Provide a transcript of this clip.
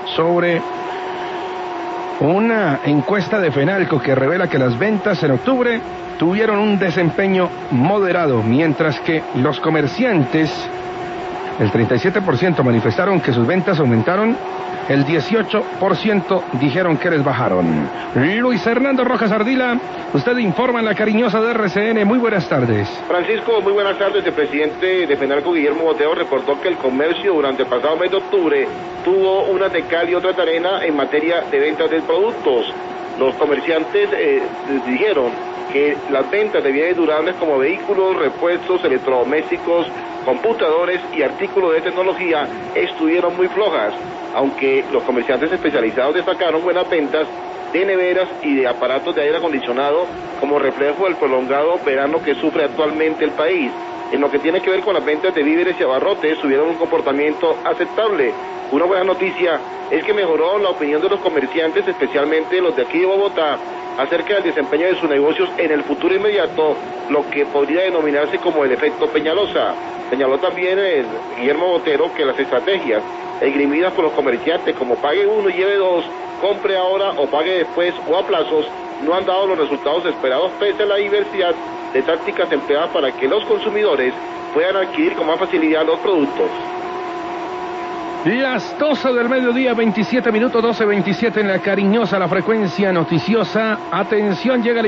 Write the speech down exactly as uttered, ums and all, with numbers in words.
sobre una encuesta de Fenalco que revela que las ventas en octubre tuvieron un desempeño moderado, mientras que los comerciantes, el treinta y siete por ciento manifestaron que sus ventas aumentaron, el dieciocho por ciento dijeron que les bajaron. Luis Hernando Rojas Ardila, usted informa en la cariñosa de R C N. Muy buenas tardes. Francisco, muy buenas tardes. El presidente de Fenalco, Guillermo Botero, reportó que el comercio durante el pasado mes de octubre tuvo unas de cal y otras de arena en materia de ventas de productos. Los comerciantes eh, dijeron que las ventas de bienes durables como vehículos, repuestos, electrodomésticos, computadores y artículos de tecnología estuvieron muy flojas, aunque los comerciantes especializados destacaron buenas ventas de neveras y de aparatos de aire acondicionado como reflejo del prolongado verano que sufre actualmente el país. En lo que tiene que ver con las ventas de víveres y abarrotes, tuvieron un comportamiento aceptable. Una buena noticia es que mejoró la opinión de los comerciantes, especialmente los de aquí de Bogotá, acerca del desempeño de sus negocios en el futuro inmediato, lo que podría denominarse como el efecto Peñalosa. Señaló también el Guillermo Botero que las estrategias esgrimidas por los comerciantes, como pague uno y lleve dos, compre ahora o pague después o a plazos, no han dado los resultados esperados pese a la diversidad de tácticas empleadas para que los consumidores puedan adquirir con más facilidad los productos. Las doce del mediodía, veintisiete minutos, doce veintisiete en la cariñosa, la frecuencia noticiosa. Atención, llega el